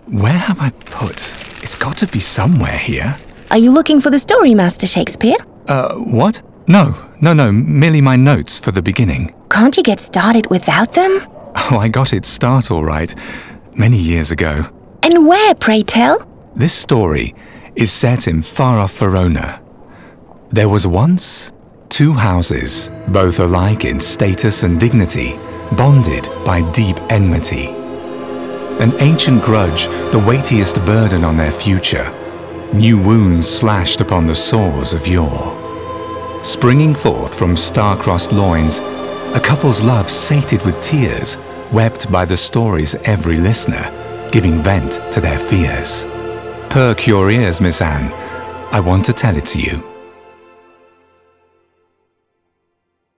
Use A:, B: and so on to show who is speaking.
A: Where have I put? It's got to be somewhere here.
B: Are you looking for the story, Master Shakespeare?
A: What? No, merely my notes for the beginning.
B: Can't you get started without them?
A: Oh, I got its start all right, many years ago.
B: And where, pray tell?
A: This story is set in far-off Verona. There was once 2 houses, both alike in status and dignity, bonded by deep enmity. An ancient grudge, the weightiest burden on their future, new wounds slashed upon the sores of yore. Springing forth from star-crossed loins, a couple's love sated with tears, wept by the story's every listener, giving vent to their fears. Perk your ears, Miss Anne. I want to tell it to you.